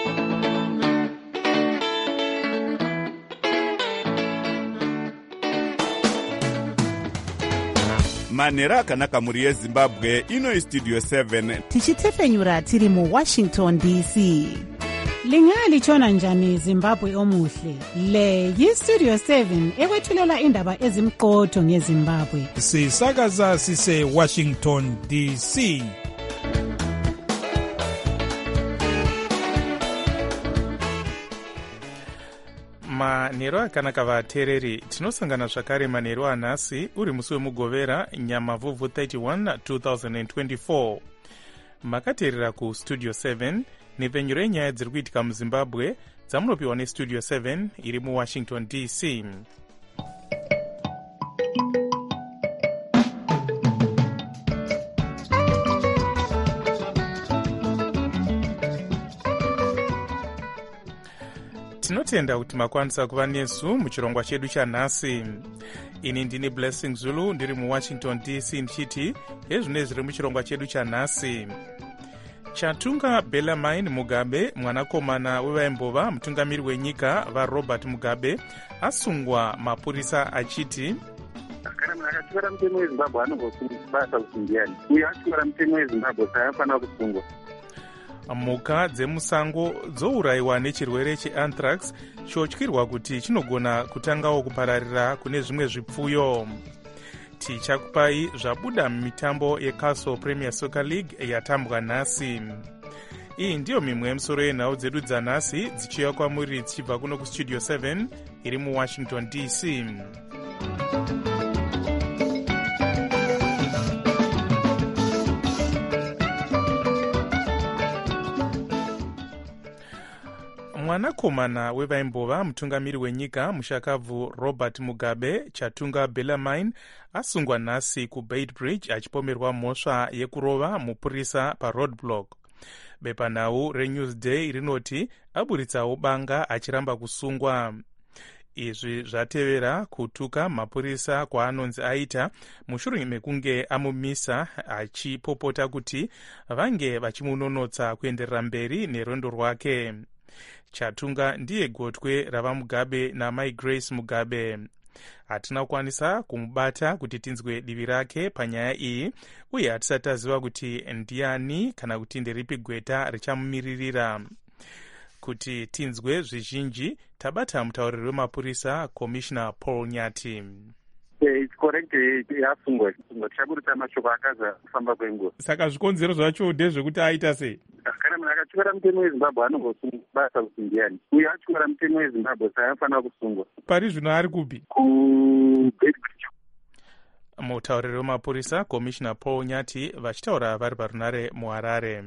manhero akanaka mhuri yezimbabwe. ino istudio 7 tichitefenyura tiri muwashington dc. Lingalitshona njani Zimbabwe omuhle? Le yistudio 7 ekwethulela indaba ezimqotho ngeZimbabwe. Sisakaza sise Washington DC. manhero akanaka vateereri, tinosangana zvakare manhero anhasi uri musi wemugovera nyamavhuvhu 31 2024. makateerera kustudio 7 nepfenyuro yenyaya dziri kuitika muzimbabwe dzamunopiwa nestudio 7 iri muwashington dc. tinotenda kuti makwanisa kuva nesu muchirongwa chedu chanhasi. ini ndini Blessing Zulu ndiri muwashington dc ndichiti ezvine zviri muchirongwa chedu chanhasi. chatunga Bellarmine Mugabe, mwanakomana wevaimbova mutungamiri wenyika vaRobert Mugabe, asungwa mapurisa achiti kana munhu akatyora mutemo wezimbabwe anongobasa kuti ndiani uye atyora mutemo wezimbabwe saka anofanira kusungwa. mhuka dzemusango dzourayiwa nechirwere cheanthrax chotyirwa kuti chinogona kutangawo kupararira kune zvimwe zvipfuyo. tichakupai zvabuda mumitambo yeCastle Premier Soccer League yatambwa nhasi. iyi ndiyo mimwe yemusoro yenhau dzedu dzanhasi dzichiuya kwamuri dzichibva kuno kustudio 7 iri muwashington dc. mwanakomana wevaimbova mutungamiri wenyika mushakabvu Robert Mugabe, chatunga Bellarmine, asungwa nhasi kuBeitbridge achipomerwa mhosva yekurova mupurisa paRoadblock. bepanhau reNewsday rinoti aburitsawo banga achiramba kusungwa. izvi zvatevera kutuka mapurisa kwaanonzi aita mushure mekunge amumisa achipopota kuti vange vachimunonotsa kuenderera mberi nerwendo rwake. chatunga ndiye gotwe rava Mugabe namai Grace Mugabe. hatina kukwanisa kumubata kuti tinzwe divi rake panyaya iyi, uye hatisati taziva kuti ndiani kana kuti nderipi gweta richamumiririra. kuti tinzwe zvizhinji tabata mutauriri wemapurisa Commissioner Paul Nyati. It's correct, yasungwa tichaburitsa mashoko akaza kufamba kwenguva. saka zvikonzero zvacho ndezvekuti aita sei? kana munhu akatyora mutemo wezimbabwe anongobasa kuti ndiani uye atyora mutemo wezimbabwe saka anofanira kusungwa. pari zvino ari kupi? kuBeitbridge. mutauriri wemapurisa Commissioner Paul Nyati vachitaura vari parunare muHarare.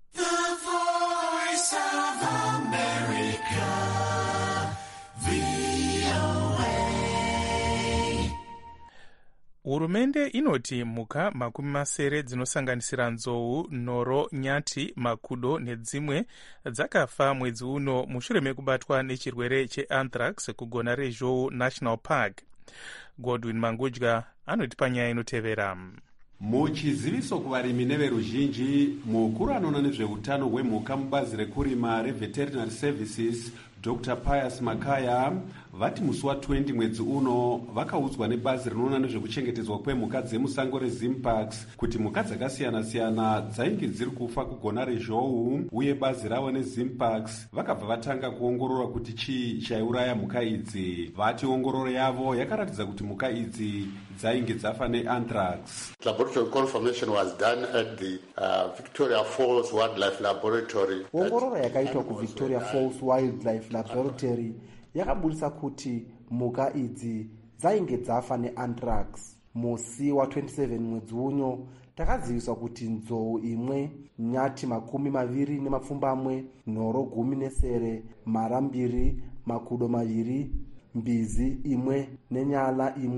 hurumende inoti mhuka 70 dzinosanganisira nzou, nhoro, nyati, makudo nedzimwe dzakafa mwedzi uno mushure mekubatwa nechirwere cheanthrax kugona rezhou National Park. Godwin Mangudya anoti panyaya inotevera. muchiziviso kuvarimi neveruzhinji, mukuru anoona nezveutano hwemhuka mubazi rekurima reveterinary services Dr. Pius Makaya vati musi wa20 mwedzi uno vakaudzwa nebazi rinoona nezvekuchengetedzwa kwemhuka dzemusango reZimparks kuti mhuka dzakasiyana-siyana dzainge dziri kufa kugona rezhou, uye bazi ravo neZimparks vakabva vatanga kuongorora kuti chii chaiuraya mhuka idzi. vati ongororo yavo yakaratidza kuti mhuka idzi dzainge dzafa neanthrax. Laboratory confirmation was done at the Victoria Falls Wildlife Laboratory. ongororo yakaitwa kuVictoria Falls Wildlife Laboratory yakabudisa kuti mhuka idzi dzainge dzafa neanthrax. musi wa27 mwedzi uno takaziviswa kuti nzou imwe, nyati 20, nhoro 10, mara 2, makudo 2, mbizi 1 nenyala 1,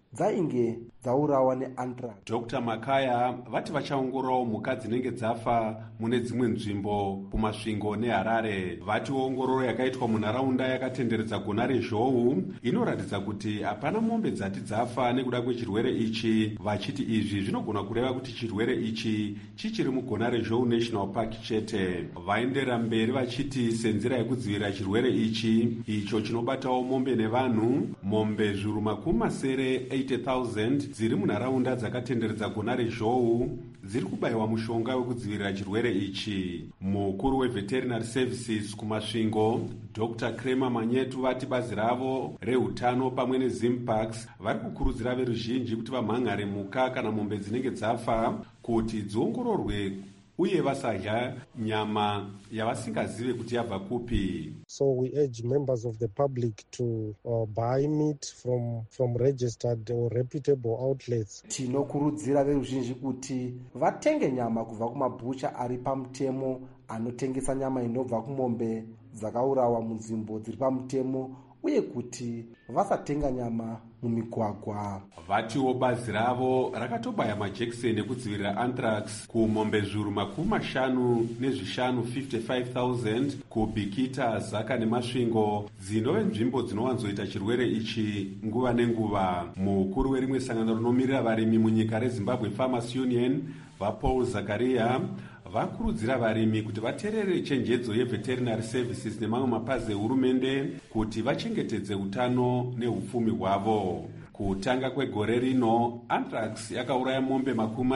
dzainge dzaurawa neanthrax. Dr. Makaya vati vachaongororawo mhuka dzinenge dzafa mune dzimwe nzvimbo kumasvingo neHarare. Vati ongororo yakaitwa munharaunda yakatenderedza gona rezhou inoratidza kuti hapana mombe dzati dzafa nekuda kwechirwere ichi, vachiti izvi zvinogona kureva kuti chirwere ichi chichiri mugona rezhou National Park chete. Vaenderera mberi vachiti senzira yekudzivirira chirwere ichi icho chinobatawo mombe nevanhu, mombe zviuru makumi masere 80,000 dziri munharaunda dzakatenderedza gona rezhou dziri kubayiwa mushonga wekudzivirira chirwere ichi. Mukuru weveterinary services kumasvingo Dr. Kramer Manyetu vati bazi ravo reutano pamwe neZimparks vari kukurudzira veruzhinji kuti vamhan'are mhuka kana mombe dzinenge dzafa kuti dziongororwe uye vasadya nyama yavasingazive kuti yabva kupi. So we urge members of the public to buy meat from registered or reputable outlets. Tinokurudzira veruzhinji kuti vatenge nyama kubva kumabhucha ari pamutemo anotengesa nyama inobva kumombe dzakaurawa munzvimbo dziri pamutemo uye kuti vasatenga nyama mumigwagwa. Vatiwo bazi ravo rakatobaya majekiseni ekudzivirira anthrax kumombe zviuru makumi mashanu nezvishanu 55,000 kubhikita, zaka nemasvingo dzinove nzvimbo dzinowanzoita chirwere ichi nguva nenguva. Mukuru werimwe sangano rinomirira varimi munyika reZimbabwe Farmers Union vaPaul Zakaria vakurudzira varimi kuti vateerere chenjedzo yeveterinary services nemamwe mapazi ehurumende kuti vachengetedze utano neupfumi hwavo. Kutanga kwegore rino, anthrax yakauraya mombe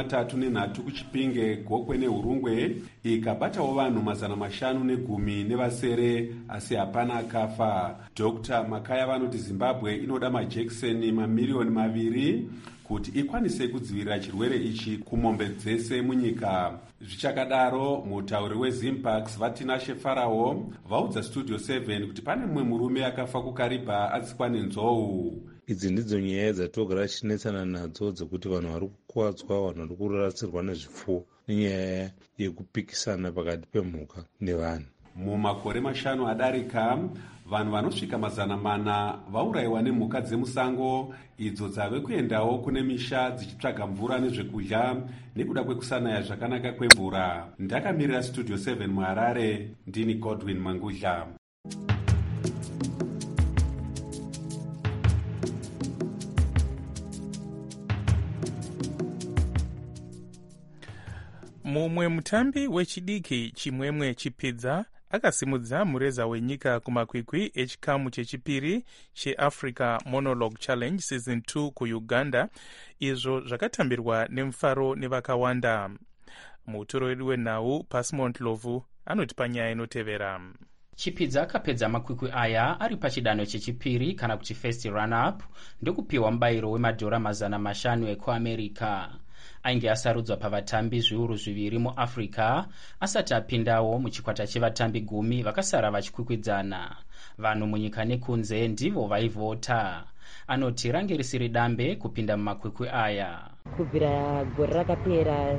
33 kuChipinge, Gokwe neHurungwe, ikabatawo vanhu 510 nevasere, asi hapana akafa. Dr. Makaya vanoti Zimbabwe inoda majekiseni mamiliyoni 2 kuti ikwanise kudzivirira chirwere ichi kumombe dzese munyika. Zvichakadaro, mutauri weZimparks Vatinashe Farao vaudza Studio 7 kuti pane mumwe murume akafa kuKariba atsikwa nenzou. Idzi ndidzo nyaya dzatogara tichinetsana nadzo dzekuti vanhu vari kukuwadzwa, vanhu vari kurasirwa nezvipfuwo nenyaya yekupikisana pakati pemhuka nevanhu. Mumakore 5 adarika, vanhu vanosvika 400 vaurayiwa nemhuka dzemusango idzo dzave kuendawo kune misha dzichitsvaga mvura nezvekudya nekuda kwekusanaya zvakanaka kwemvura. Ndakamirira Studio 7 muHarare, ndini Godwin Mangudla. Mumwe mutambi wechidiki Chimwemwe Chipidza akasimudza mureza wenyika kumakwikwi echikamu chechipiri cheAfrica Monologue Challenge Season 2 kuUganda, izvo zvakatambirwa nemufaro nevakawanda. Mutoro wedu wenhau Pasmont Lovu anoti panyaya inotevera. Chipidza akapedza makwikwi aya ari pachidanho chechipiri kana kuti first run-up ndokupiwa mubayiro wemadhora 500 ekuAmerica. Ainge asarudzwa pavatambi zviuru 2 muAfrica asati apindawo muchikwata chevatambi 10 vakasara vachikwikwidzana. Vanhu munyika nekunze ndivo vaivhota. Anoti range risiri dambe kupinda mumakwikwi aya. Kubvira gore rakapera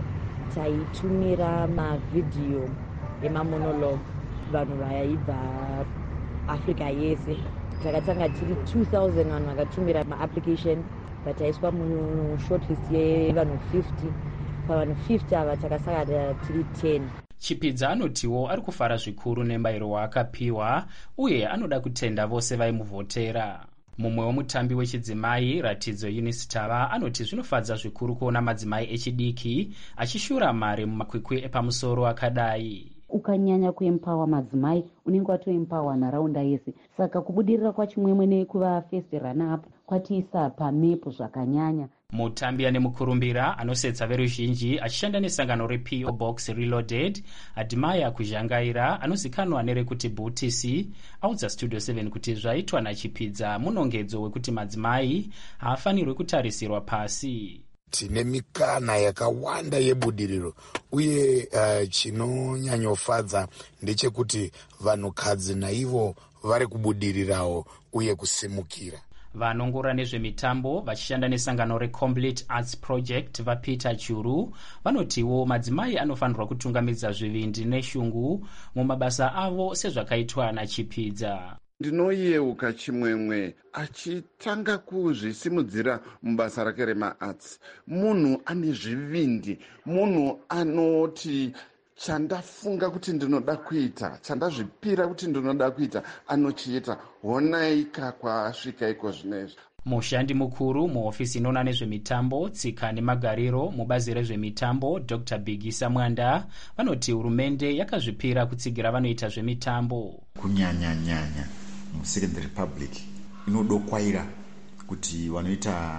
taitumira mavhidhiyo emamonologue vanhu vaibva Africa yese. Takatanga tiri 2000 vanhu vakatumira maapplication vataiswa mushortlist yevanhu 50. Pavanhu 50 ava takasara tiri 10. Chipidza anotiwo ari kufara zvikuru nembayiro waakapiwa uye anoda kutenda vose vaimuvhotera. Mumwe wemutambi wechidzimai Ratidzo Eunice Tava anoti zvinofadza zvikuru kuona madzimai echidiki achishura mari mumakwikwi epamusoro akadai. Ukanyanya kuempower madzimai unenge watoempower nharaunda yese. Saka kubudirira kwaChimwemwe nekuva first run-up kwatiisa pamepo zvakanyanya. Mutambi ane mukurumbira anosetsa veruzhinji achishanda nesangano rePO Box Reloaded, Admaya Kuzhangaira anozikanwa nerekuti BTC audza Studio 7 kuti zvaitwa naChipidza munongedzo wekuti madzimai haafanirwi kutarisirwa pasi. Tine mikana yakawanda yebudiriro uye chinonyanyofadza ndechekuti vanhukadzi naivo vari kubudirirawo uye kusimukira. Vanongora nezvemitambo vachishanda nesangano reComplete Arts Project vaPeter Churu vanotiwo madzimai anofanirwa kutungamidza zvivindi neshungu mumabasa avo sezvakaitwa naChipidza. ndinoyeuka chimwemwe achitanga kuzvisimudzira mubasa rake remaarts. Munhu ane zvivindi, munhu anoti chandafunga kuti ndinoda kuita, chandazvipira kuti ndinoda kuita, anochiita. Honaika kwaasvika iko zvinezvi. Mushandi mukuru muhofisi inoona nezvemitambo, tsika nemagariro mubazi rezvemitambo, Dr. Bigisa Mwanda, vanoti hurumende yakazvipira kutsigira vanoita zvemitambo. Kunyanya muSecond Republic inodokwaira kuti vanoita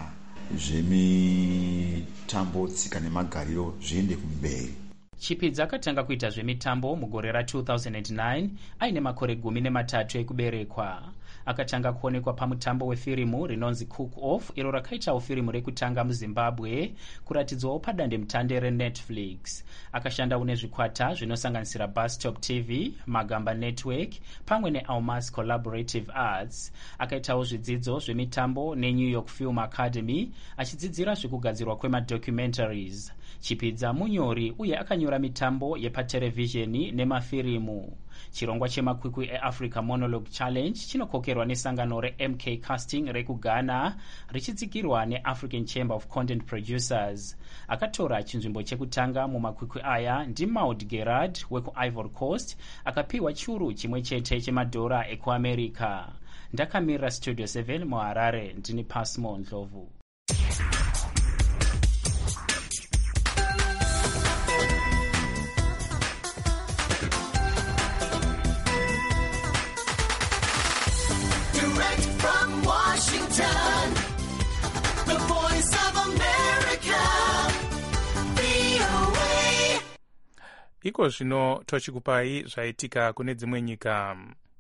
zvemitambo, tsika nemagariro zviende kumberi. Chipidza akatanga kuita zvemitambo mugore ra2009 aine makore 13 ekuberekwa. Akatanga kuonekwa pamutambo wefirimu rinonzi Cook Off, iro rakaitawo firimu rekutanga muZimbabwe kuratidzwawo padandemutande reNetflix. Akashanda une zvikwata zvinosanganisira Bustop TV, Magamba Network pamwe neAlmas Collaborative Arts. Akaitawo zvidzidzo zvemitambo neNew York Film Academy achidzidzira zvekugadzirwa kwemadocumentaries. Chipidza munyori uye akanyora mitambo yepaterevhizheni nemafirimu. Chirongwa chemakwikwi eAfrica Monologue Challenge chinokokerwa nesangano reMK Casting rekuGhana richitsigirwa neAfrican Chamber of Content Producers. Akatora chinzvimbo chekutanga mumakwikwi aya ndiMaud Gerard wekuIvory Coast, akapiwa churu chimwe chete chemadhora ekuAmerica. Ndakamirira Studio 7 muHarare, ndini Pasmo Ndlovu. Iko zvino tochikupai zvaitika kune dzimwe nyika.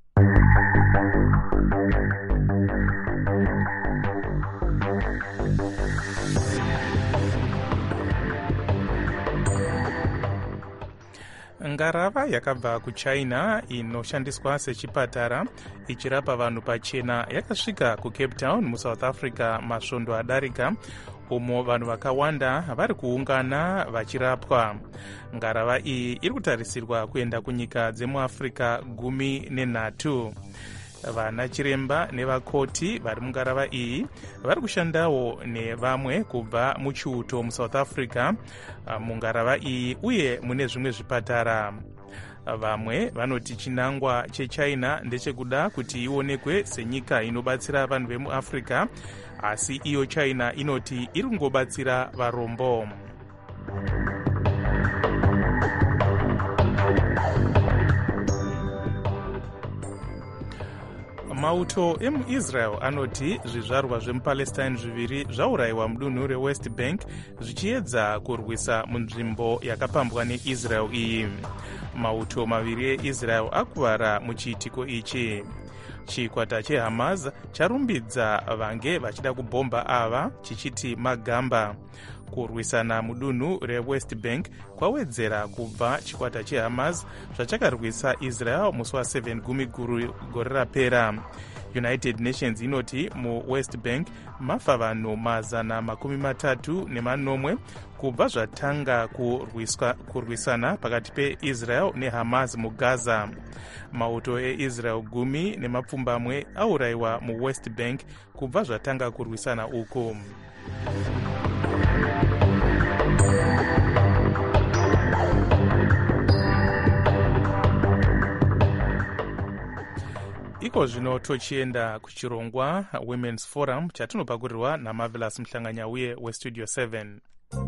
Ngarava yakabva kuChina inoshandiswa sechipatara ichirapa vanhu pachena yakasvika kuCape Town muSouth Africa masvondo adarika, umo vanhu vakawanda vari kuungana vachirapwa. Ngarava iyi iri kutarisirwa kuenda kunyika dzemuAfrica 13. Vana chiremba nevakoti vari mungarava iyi vari kushandawo nevamwe kubva muchiuto muSouth Africa mungarava iyi uye mune zvimwe zvipatara. Vamwe vanoti chinangwa cheChina ndechekuda kuti ionekwe senyika inobatsira vanhu vemuAfrica, asi iyo China inoti iri kungobatsira varombo. Mauto emuIsrael anoti zvizvarwa zvemuPalestine zviviri zvaurayiwa mudunhu reWest Bank zvichiedza kurwisa munzvimbo yakapambwa neIsrael iyi. Mauto maviri eIsrael akuvara muchiitiko ichi. Chikwata cheHamas charumbidza vange vachida kubhomba ava chichiti magamba. Kurwisana mudunhu reWest Bank kwawedzera kubva chikwata cheHamas zvachakarwisa Israel musi wa7 gore rapera. United Nations inoti muWest Bank mafa vanhu 330 kubva zvatanga kurwisana pakati peIsrael neHamas muGaza. Mauto eIsrael 10 aurayiwa muWest Bank kubva zvatanga kurwisana uku. Iko zvino tochienda kuchirongwa Women's Forum chatinopakurirwa naMarvelous Mhlanganya uye weStudio 7.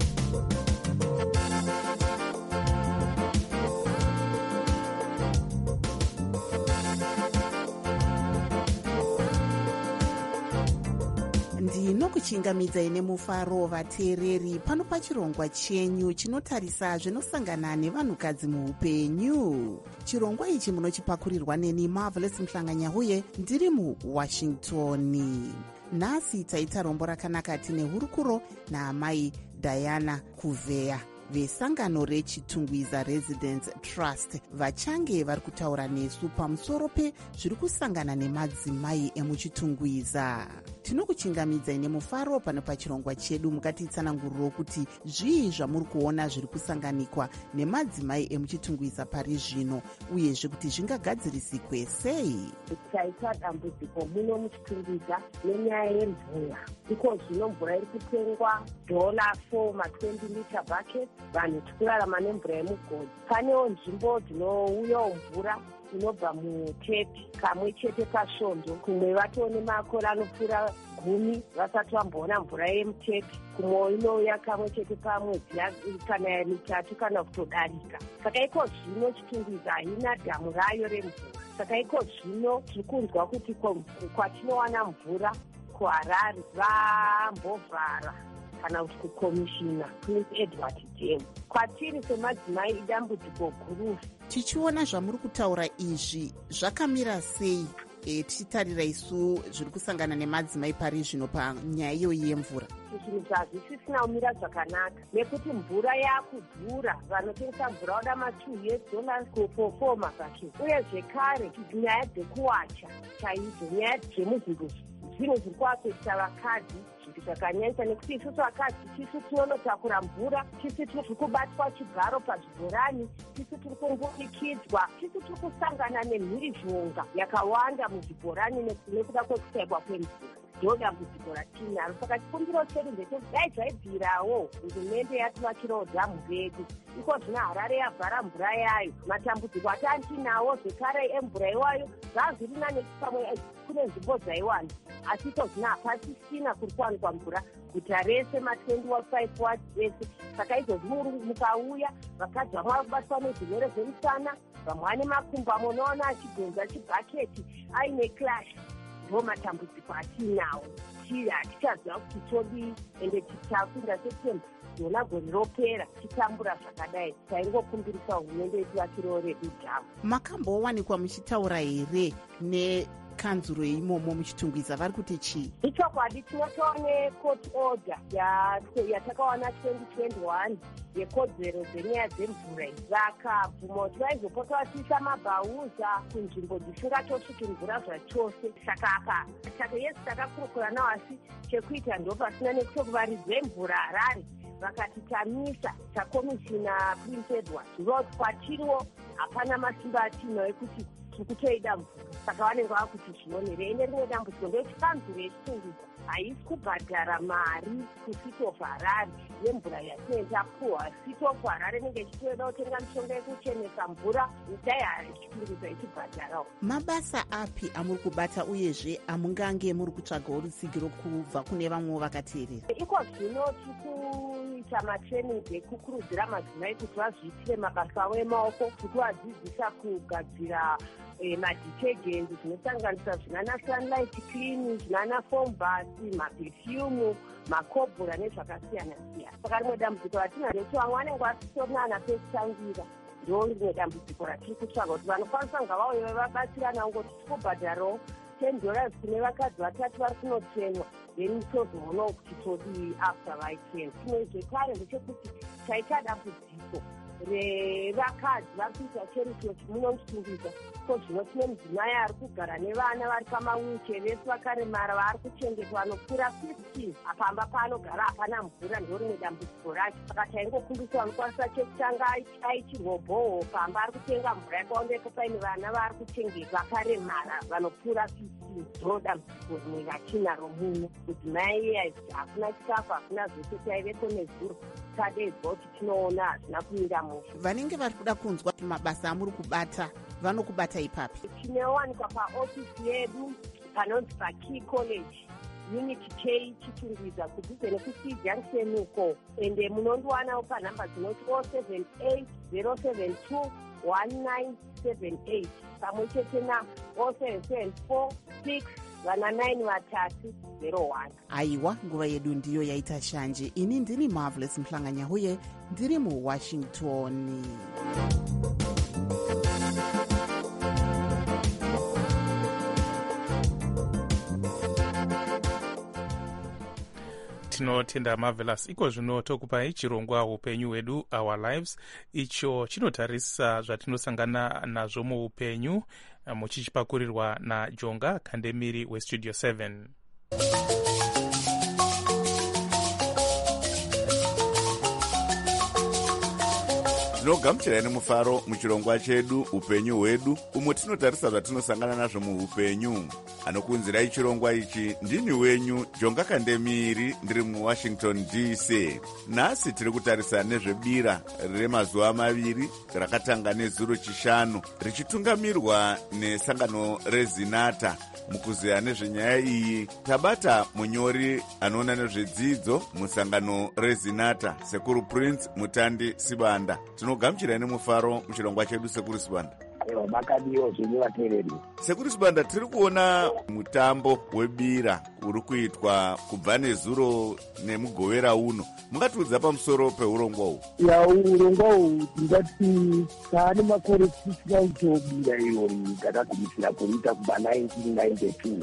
ndinokuchingamidzai nemufaro vateereri pano pachirongwa chenyu chinotarisa zvinosangana nevanhukadzi muupenyu. Chirongwa ichi munochipakurirwa neni Marvelous Mhlanganya uye ndiri muWashington. Nhasi taita rombo rakanaka tine hurukuro naamai Diana Kuveya. vesangano rechitungwiza Residence Trust vachange vari kutaura nesu pamusoro pezviri kusangana nemadzimai emuchitungwiza. Tinokuchingamidzai nemufaro pano pachirongwa chedu mukatitsananguriro kuti zvii zvamuri kuona zviri kusanganikwa nemadzimai emuchitungwiza pari zvino, uyezve kuti zvingagadzirisike sei. Taita dambudziko muno muchitungwiza nenyaya yemvura. Iko zvino mvura iri kutengwa $4 ma20 liter bucket, vanhu tikurarama nemvura yemugodhi. Panewo nzvimbo dzinouyawo mvura inobva mutepi kamwe chete pasvondo, kumwe vatone makore anopfuura 10 vasati vamboona mvura yemutepi, kumwe inouya kamwe chete pamwedzi kana 3 kana kutodarika. Saka iko zvino chitungwiza haina dhamu rayo remvura. Saka iko zvino tiri kunzwa kuti kwatinowana mvura kuHarare vambovhara kana kuti kukomishina Prince Edward Dam. Kwatiri semadzimai idambudziko guru. Tichiona zvamuri kutaura izvi zvakamira sei tichitarira isu zviri kusangana nemadzimai pari zvino panyaya iyoyi yemvura? Zvinhu zvazvisisina kumira zvakanaka nekuti mvura yakudhura. Vanotengesa mvura vada $2 for 4 mabhaketi, uye zvekare nyaya dzekuwacha chaidzo, nyaya dzemuzvinhu zviri kuafekta vakadzi zvakanyanyisa, nekuti isusu vakadzi tisu tinonotakura mvura, tisu tiri kubatwa chigaro pazvibhorani, tisu tiri kungunikidzwa, tisu tiri kusangana nemhirizhonga yakawanda muzvibhorani nekuda kwekusaibwa kwemvura. Ndodambudziko ratinaro. Saka chikumbiro chedu ndechekuti dai zvaibvirawo hurumende yativakirawo dhamu redu. Iko zvino Harare yavhara mvura yayo, matambudziko atinawo zvekare emvura iwayo zvazviri nane pamwe kune nzvimbo dzaiwanda, asi iko zvino hapasisina kuri kuwanikwa mvura guta rese ma25 wards ese. Saka izvozvi mukauya vakadzi vamwe vari kubatwa nezvirwere zvemusana, vamwe vane makumbo amunoona achidhonza chibhaketi aine clash. Ndo matambudziko atinawo. Hatichaziva kuti todii, ende tichakunda setemba yona gore ropera tichitambura zvakadai. Taingokumbirisa hurumende yetivakiro redu dhamu. Makambowanikwa muchitaura here nekanzuro imomo muchitungwiza, vari kuti chii? Ichokwadi, tinotoone court order yatakawana 2021 yekodzero dzenyaya dzemvura. Vakabvuma kuti vaizopota vatiisa mabhauza kunzvimbo dzisingatosviki mvura zvachose. Saka yesi takakurukura nawo, asi chekuita ndopasina nekutokuvaridze mvura Harare vakatitamisa takomishina Prince Edward. Ndoti kwatiriwo hapana masimba atinawo ekuti tiri kutoida mvura. Saka vanenge vakuti zvionere. Ine rimwe dambudziko ndechikanzuro yechitungwiza haisi kubhadhara mari kusiti of Harare yemvura yatinenge tapuhwa. Siti of Harare inenge ichitoeda kutenga mishonga yekuchenesa mvura, dai chitungwiza ichibhadharawo. Mabasa api amuri kubata, uyezve amungange muri kutsvagawo rutsigiro kubva kune vamwewo vakateerera? Iko zvino tikuita matraining ekukurudzira madzimai kuti vazviitire mabasa avo emaoko, tikuvadzidzisa kugadzira maditergent zvinosanganisa zvinana Sunlight Clean, zvinana Foam Bus, maperfume, makobhora nezvakasiyana siyana. Saka rimwe dambudziko ratinaro kuti vamwe vanenge vasitorina pekutangira. Ndo rimwe dambudziko ratiri kutsvaga kuti vanokwanisa kunga vauya vabatsirana ngoti tikubhadharawo $10 kune vakadzi vatatu vari kunotenwa, then tozoonawo kuti todii after vaitenwa. Chimwe zvekare ndechekuti taita dambudziko revakadzi vari kuita cheritochi muno muchitungwiza. Ko zvino tine mudzimai ari kugara nevana vari pamawheelchair, vese vakaremara vari kuchengetwa vanokura 15. Pamba paanogara hapana mvura, ndo rimwe dambudziko racho. Saka taingokumbisa vanokwanisa chekutanga aichirwa bhoho pamba ari kutenga mvura yakaoneka paine vana vari kuchengetwa vakaremara vanokura 15. Ndo dambudziko rimwe ratinaro muno. Mudzimai hakuna chikafu, hakuna zvese, taiveko nezuro. Tadedzwa kuti tinoona hazvina kumira musha. Vanenge vari kuda kunzwa mabasa amuri kubata vanokubata ipapi? Tinowanikwa paofisi yedu panonzi paKey College Unit K Chitungwiza kudhuze nekuC Junction uko, ende munondiwanawo panhamba dzinoti 078 072 1978 pamwe chete na 0774 6 9 Aiwa, nguva yedu ndiyo yaita shanje. Ini ndini Marvelous Mhlanganyahuye, ndiri muWashington. tinotenda Marvelous. Iko zvino tokupai chirongwa upenyu hwedu, Our Lives, icho chinotarisa zvatinosangana nazvo muupenyu, muchichipakurirwa naJonga Kandemiri weStudio 7. Tinogamuchirai nemufaro muchirongwa chedu upenyu hwedu, umo tinotarisa zvatinosangana nazvo muupenyu. Anokunzirai chirongwa ichi ndini wenyu Jonga Kandemiri, ndiri muWashington DC. Nhasi tiri kutarisa nezvebira remazuva maviri rakatanga nezuro chishanu, richitungamirwa nesangano reZinata. Mukuziya nezvenyaya iyi tabata munyori anoona nezvedzidzo musangano reZinata, Sekuru Prince Mutandi Sibanda. Tinogamuchirai nemufaro muchirongwa chedu, Sekuru Sibanda. Makadiyo zvinyi vateereri. Sekuru Sibanda, tiri kuona mutambo webira uri kuitwa kubva nezuro nemugovera uno. Mungatiudza pamusoro peurongwa uhu? Urongwa uhu tingati taane makore tisina kutobira iyori takagumisira kuita kubva 1992.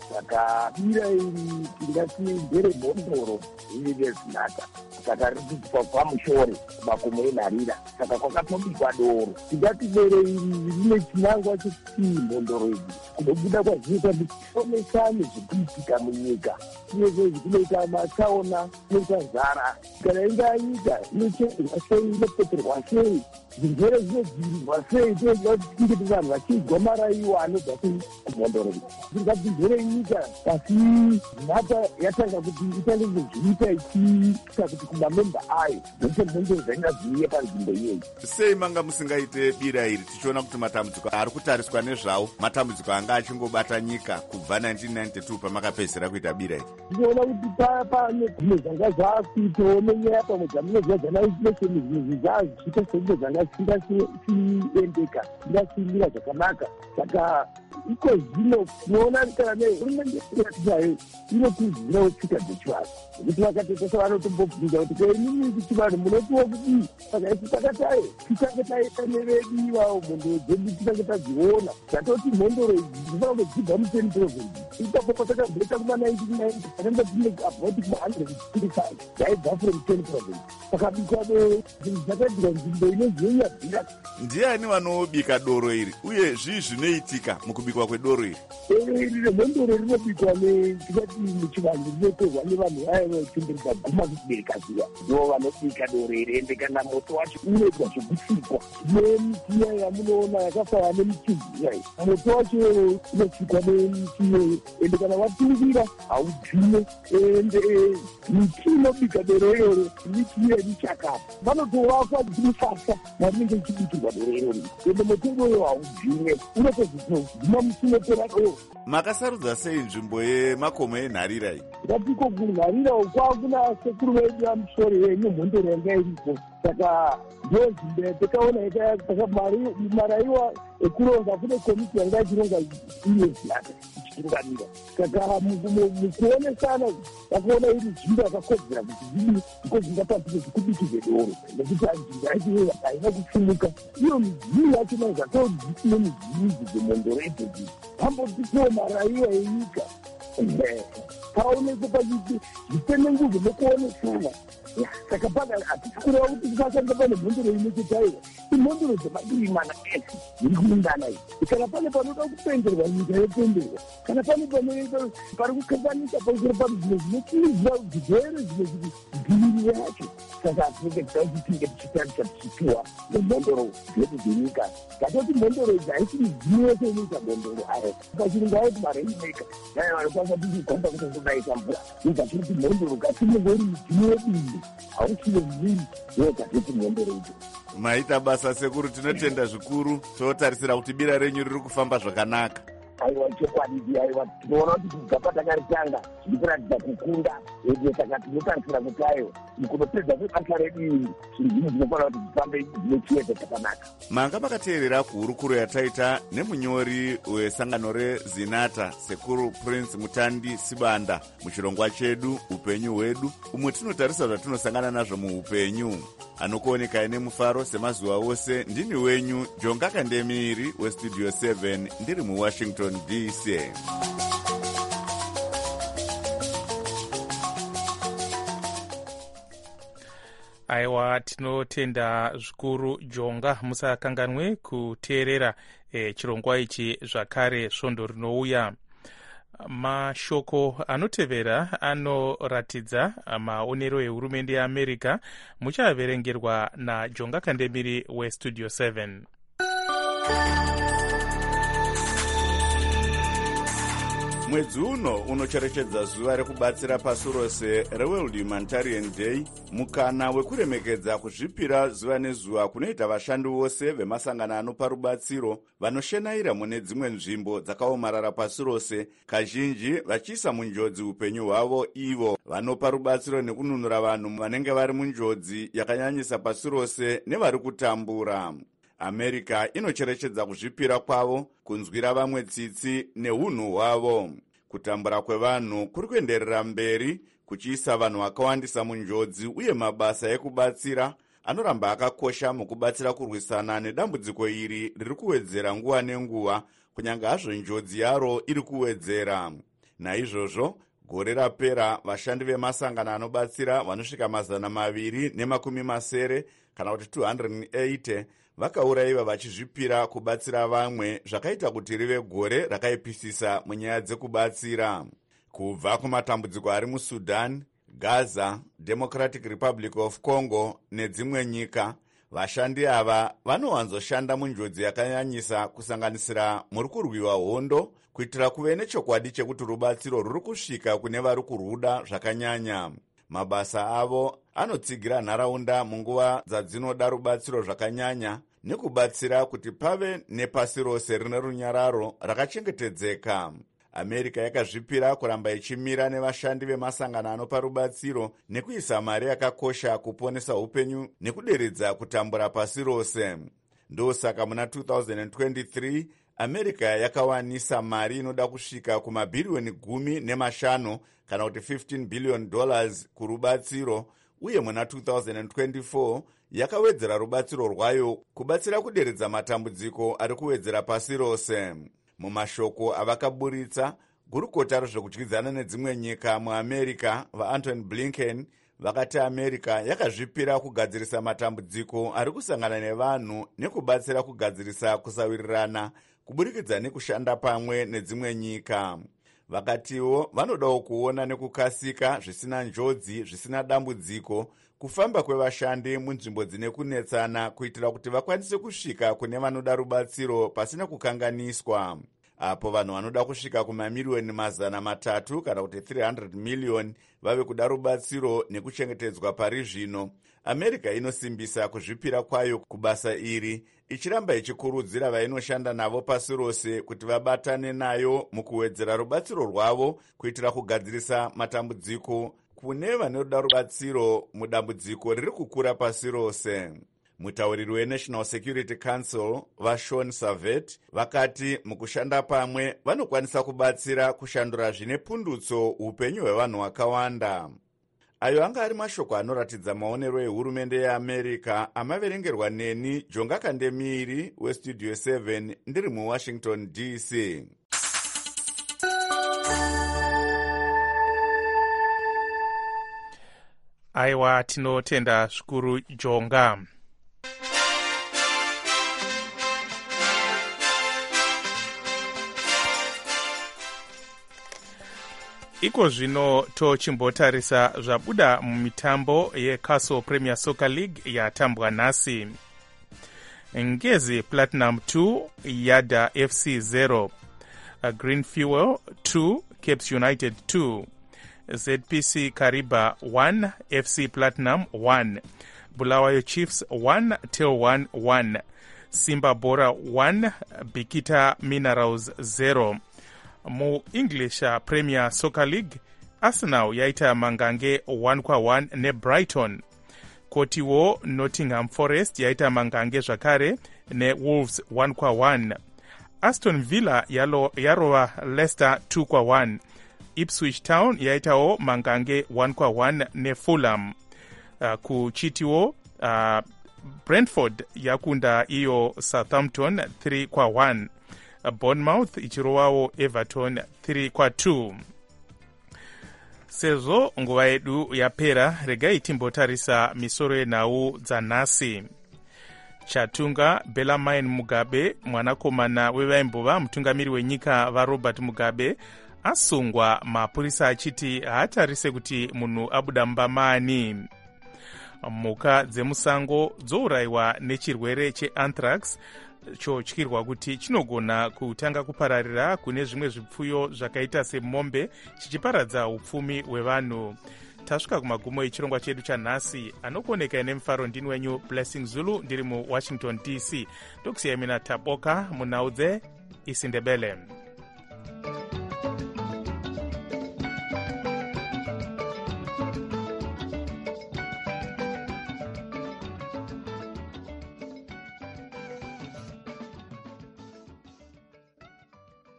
Saka bira iri tingati nderemhondoro iri reZinata. Saka riridzidzwa pamushore makomo enharira. Saka kwakatobikwa doro. Tingati bere iri rine chinangwa chekuti mhondoro idzi kunobuda kwazvinoita zvishomesane zvikuitika munyika. Uyezve zvinoita matsaona, zvinoita nzara. Kana inga nyika inocherwa sei, inopeperwa sei, zvirwere zvinodzivirirwa sei, toziva kuti tinge vanhu vachinzwa maraiwa anobva kumhondoro. Tingabvizere nyika asi Zinata yatanga kuti itange kuzviita ichiita kuti kumamemba ayo dzose mhondoro dzainga dziuye panzvimbo iyeyi. Sei manga musingaite bira iri tichiona kuti matambudziko ari kutariswa nezvawo matambudziko anga achingobata nyika kubva 1992 pamakapedzera kuita bira iri? Ndinoona kuti pane zvimwe zvanga zvaakuitawo nenyaya pamwe dzamunoziva dzanainflation zvinhu zvaazvichiita sezvo zvanga zvisingasiendeka, zvingasiyira zvakanaka. Saka iko zvino tinoona kana nehurumende iratizayo inokurudzirawo tsika dzechivanhu, nokuti vakatotesa vanotombobvunza kuti keinini kuchivanhu munotiwo kudii. Saka isi takatayo titange taita nevedu ivavo mhondoro dzedu titange tadziona. Zvatoti mhondoro idzi dzinofanira kudzibva mu10 province. Ipapo patakabveta kuma1990 takanga tine about kuma125 dzaibva from 10 province. Pakabikwa zvinhu zvakaitika nzvimbo inozonya bhira. Ndiani vanobika doro iri uye zvii zvinoitika mukubikwa kwedoro iri? Remhondoro rinobikwa netikati muchivanhu rinotorwa nevanhu vaya vanotenderedza guma kubereka ziya. Ndo vanobika doro iri, ende kana moto wacho unoitwa zvekutsikwa nemiti iya yamunoona yakafanana nemichindzi iyayi. Moto wacho unotsikwa nemiti, ende kana watungira haudzime. Ende miti inobika doro iroro miti iya michakata. Vanotovakwa dzimusasa marinenge ichibikirwa doro iroro, ende moto iyoyo haudzime, unotozvima musinopera doro. Makasarudza sei nzvimbo yemakomo enharira iyi? Ngatiko kunharira kwakuna sekuru vedu vamusori nemhondoro yanga iripo. Saka ndozvimbo yatakaona maraiwa ekuronga kune komiti yanga ichironga iyo Zinata ichitungamira. Saka mukuonesana takaona iri nzvimbo yakakodzera kuti zvidii iko zvingatambire zvekubikirwe doro, nekuti nzvimbo yacho haina kupfumuka. Iyo midziyo yacho zvatodzisine midziyo idzi dzemhondoro idzodzi pambotipowo maraiwa enyika paonekwe pachiti zvitenenguzo nokuonesana. Saka pana hatichikureva kuti tikasanga pane mhondoro inochetaiwa imhondoro dzemadiri mana ese dziri kuungana iyi. Kana pane panoda kupenderwa nyika yopenderwa, kana pane pari kukanganika pamusoro pazvimwe zvinokiridzira zvirwere zvimwe dziviri yacho. Saka hatinenge tida kuti tinge tichitarisa tichipiwa nemhondoro dzedu dzenyika. Ngatoti mhondoro idzi haisi midziyo yese inoita mhondoro ayo. Pachirungu aiti marainmaker naye vanokwanisa tichigomba kuti ndodaita mvura. Ngatoti mhondoro ngatinenge iri midziyo yedii, hausiyo mviri yogatoti mhondoro idzo. Maita basa sekuru, tinotenda zvikuru. Totarisira kuti bira renyu riri kufamba zvakanaka. Aiwa chokwadi, aiwa tinoona kuti kubva patakaritanga zviri kuratidza kukunda. Ende saka tinotarisira kuti ayo kunopedza kwebasa redu iri zvinhu zvino zvinofanira kuti zvifambe zvinechiedza chakanaka. Manga makateerera kuhurukuro yataita nemunyori wesangano reZinata, Sekuru Prince Mutandi Sibanda, muchirongwa chedu upenyu hwedu, umwe tinotarisa zvatinosangana nazvo muupenyu. Anokuonekai nemufaro semazuva ose, ndini wenyu Jonga Kandemiri weStudio 7, ndiri muWashington DC. aiwa tinotenda zvikuru jonga, musakanganwe kuteerera chirongwa ichi zvakare svondo rinouya. Mashoko anotevera anoratidza maonero ehurumende yeAmerica, muchaverengerwa naJonga Kandemiri weStudio 7. Mwedzi uno unocherechedza zuva rekubatsira pasi rose reWorld Humanitarian Day, mukana wekuremekedza kuzvipira zuva nezuva kunoita vashandi vose vemasangano anopa rubatsiro vanoshenaira mune dzimwe nzvimbo dzakaomarara pasi rose, kazhinji vachiisa munjodzi upenyu hwavo ivo vanopa rubatsiro nekununura vanhu vanenge vari munjodzi yakanyanyisa pasi rose nevari kutambura. America inocherechedza kuzvipira kwavo, kunzwira vamwe tsitsi neunhu hwavo. Kutambura kwevanhu kuri kuenderera mberi kuchiisa vanhu vakawandisa munjodzi, uye mabasa ekubatsira anoramba akakosha mukubatsira kurwisana nedambudziko iri riri kuwedzera nguva nenguva, kunyange hazvo njodzi yaro iri kuwedzera. Naizvozvo, gore rapera vashandi vemasangano anobatsira vanosvika 270 kana kuti 280 vakaurayiwa vachizvipira kubatsira vamwe, zvakaita kuti rive gore rakaipisisa munyaya dzekubatsira. Kubva kumatambudziko ari muSudan, Gaza, Democratic Republic of Congo nedzimwe nyika, vashandi ava vanowanzoshanda munjodzi yakanyanyisa, kusanganisira muri kurwiwa hondo, kuitira kuve nechokwadi chekuti rubatsiro ruri kusvika kune vari kuruda zvakanyanya. Mabasa avo anotsigira nharaunda munguva dzadzinoda rubatsiro zvakanyanya, nekubatsira kuti pave nepasi rose rine runyararo rakachengetedzeka. America yakazvipira kuramba ichimira nevashandi vemasangano anopa rubatsiro nekuisa mari yakakosha kuponesa upenyu nekuderedza kutambura pasi rose. Ndosaka muna 2023 America yakawanisa mari inoda kusvika kumabhiriyoni 15 kana kuti $15 billion kurubatsiro, uye muna 2024 yakawedzera rubatsiro rwayo kubatsira kuderedza matambudziko ari kuwedzera pasi rose. Mumashoko avakaburitsa, gurukota rezvekudyidzana nedzimwe nyika muAmerica vaAntony Blinken vakati America yakazvipira kugadzirisa matambudziko ari kusangana nevanhu nekubatsira kugadzirisa kusawirirana kuburikidza nekushanda pamwe nedzimwe nyika. Vakatiwo vanodawo kuona nekukasika, zvisina njodzi, zvisina dambudziko, kufamba kwevashandi munzvimbo dzine kunetsana, kuitira kuti vakwanise kusvika kune vanoda rubatsiro pasina kukanganiswa. Apo vanhu vanoda kusvika kumamiliyoni 300 kana kuti 300 miliyoni vave kuda rubatsiro nekuchengetedzwa pari zvino, America inosimbisa kuzvipira kwayo kubasa iri, ichiramba ichikurudzira vainoshanda navo pasi rose kuti vabatane nayo mukuwedzera rubatsiro rwavo, kuitira kugadzirisa matambudziko kune vanoda rubatsiro mudambudziko riri kukura pasi rose. Mutauriri weNational Security Council vaSean Savet vakati mukushanda pamwe vanokwanisa kubatsira kushandura zvine pundutso upenyu hwevanhu vakawanda. Ayo anga ari mashoko anoratidza maonero ehurumende yeAmerica, amaverengerwa neni Jonga Kandemiri weStudio 7 ndiri muWashington DC. Aiwa tinotenda zvikuru Jonga. Iko zvino tochimbotarisa zvabuda mumitambo yeCastle Premier Soccer League yatambwa nhasi. Ngezi Platinum 2 Yada FC 0, Green Fuel 2 Capes United 2, ZPC Kariba 1 FC Platinum 1, Bulawayo Chiefs 1 Tel 1, Simba Bora 1 Bikita Minerals 0. Mu English Premier Soccer League, Arsenal yaita mangange 1-1 ne Brighton. Kotiwo Nottingham Forest yaita mangange zvakare ne Wolves 1-1. Aston Villa yarova Leicester 2-1. Ipswich Town yaitawo mangange 1-1 ne Fulham. Kuchitiwo Brentford yakunda iyo Southampton 3-1. Bournemouth ichirowawo Everton 3-2. sezvo nguva yedu yapera, regai timbotarisa misoro yenhau dzanhasi. Chatunga Bellarmine Mugabe, mwanakomana wevaimbova mutungamiri wenyika vaRobert Mugabe, asungwa mapurisa achiti haatarise kuti munhu abuda mbamani. Mhuka dzemusango dzourayiwa nechirwere cheanthrax, chotyirwa kuti chinogona kutanga kupararira kune zvimwe zvipfuyo zvakaita semombe, chichiparadza upfumi hwevanhu. Tasvika kumagumo echirongwa chedu chanhasi, anokuoneka nemufaro ndini wenyu Blessing Zulu, ndiri muWashington DC. Ndokusiyai mina Taboka munhau dzeIsindebele.